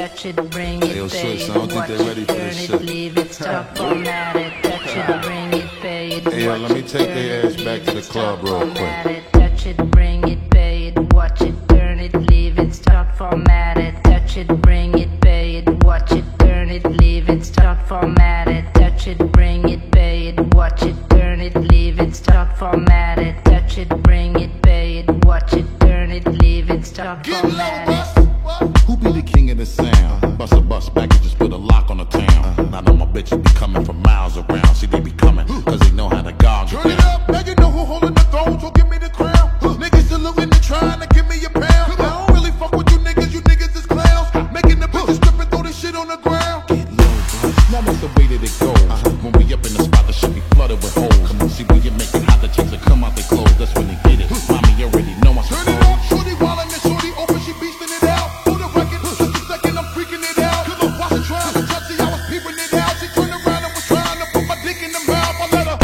touch it, bring it, yo, pay sis, it, I don't think watch they ready it, for turn this it, shit. leave it, stop, format it, touch it, bring it, pay it, Hey, yo, watch let me it, take turn their it, ass back leave to the it, club stop, real format quick. it, touch it, bring it, pay it, watch it, turn it, leave it, stop, format it, touch it, bring it, pay it, watch it, turn it, leave it, stop, format it, touch it, bring it, pay it, watch it, turn it, leave it, stop, format it, touch it, bring it, pay it, watch it, turn it, leave it, stop, format it. Who be the king of the sound? Bust a bus packages, put a lock on the town. Now know my bitches be coming from miles around. See, they be coming, cause they know how to gog it Turn it down. up, now you know who holding the throne, so give me the crown. Niggas saluting and trying to give me a pound. I don't really fuck with you niggas is clowns. Making the bitches strip and throw this shit on the ground. Get low, bro. Now that's the way that it goes. When we up in the spot, the shit be flooded with holes. Come on, see, when you make it hot, the chicks will come out their clothes. That's when they get it. Mommy, you already know I Turn it up, shorty wildin' and shorty open, she beastin' it out. For the record, just a second, I'm freaking it out. Cause I wasn't trying to touch it, I was peeping it out. She turned around and was trying to put my dick in the mouth. I let her.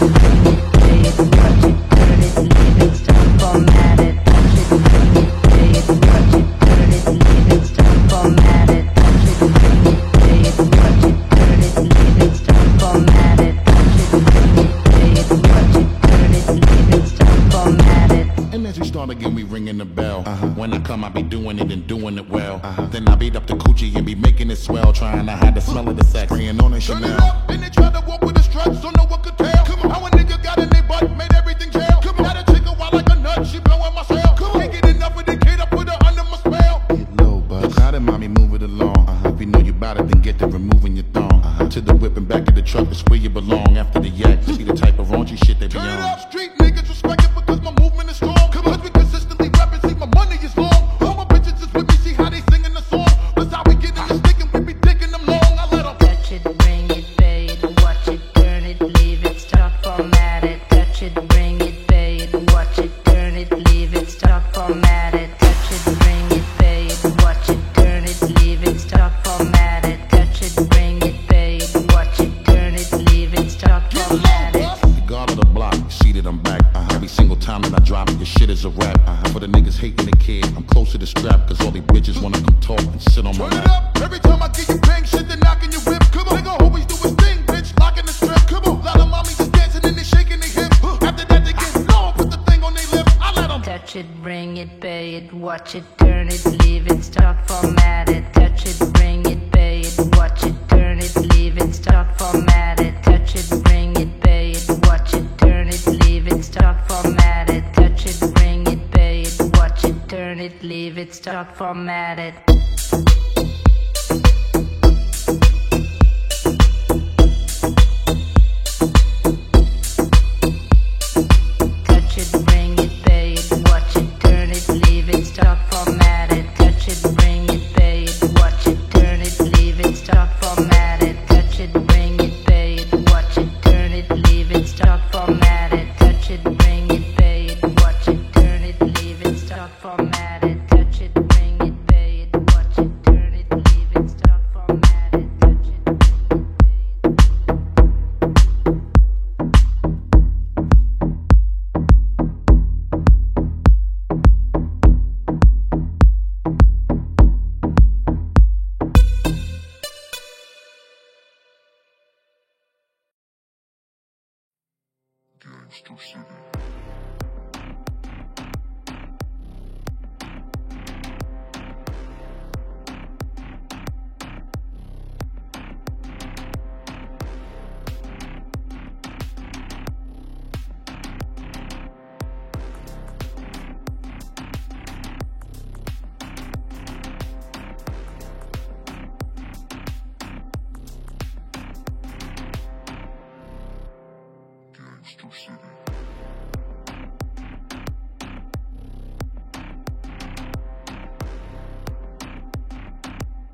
And as we start again, we ringing the bell. When I come, I be doing it and doing it well. Then I beat up the coochie and be making it swell. Trying to hide the smell of the sex. Spraying on it, Turn it Chanel. up, then they try to walk with a strut, so no one could tell. How a nigga got in their butt, made everything jail. Got a chick a wild like a nut, she blowing my cell. Can't get enough of the kid, I put her under my spell. Get low, bud. Now then, mommy, move it along. If you know you bout it, then get to removing your thong. To the whip and back of the truck is where you belong. After the yak, see the type of raunchy shit they be Turn it on. up, street niggas respect it because my movement is strong. Cause we consistently rapping, see my money is long. All my bitches is with me, see how they singing the song. That's how we get in the stick and we be digging them long. I let them. Touch it, bring it, pay it, watch it, turn it, leave it, stop, format it. Touch it, bring it, pay it, watch it, turn it, leave it, stop, format it. Touch it, bring it, pay it, watch it, turn it, leave it, stop, format it. Touch it, bring it, pay it, watch it, turn it, leave it, stop, format it. The guard of the block, you see that I'm back. Every single time that I drop it, your shit is a rap. For the niggas hating the kid, I'm closer to strap. Cause all these bitches wanna come talk and sit on my Turn it lap. up, every time I get you bang shit, they knocking your whip. Come on, nigga always do his thing, bitch, locking the strip. Come on, lot of mommies just dancing and they shaking their hip. After that they get low, put the thing on their lip. I let them. Touch it, bring it, pay it, watch it, turn it, leave it, stop, format it. Touch it, bring it, pay it, watch it, turn it, leave it, stop, format it. Touch it, bring it, pay it, watch it, turn it, leave it, stop, format it. Touch it, bring it, pay it, watch it, turn it, leave it, stop, format it. Touch it, bring it, pay it, watch it, turn it, leave it, stop, format it. Touch it, bring it, pay it, watch it, turn it, leave it, stop, format it. Touch it, bring it, pay it, watch it, turn it, leave it, stop, format it. Touch it, bring it, pay it, watch it, turn it, leave it, stop, format it. Touch it, bring it, pay it, watch it, turn it, leave it, stop, format it. Touch it, bring Gangster City.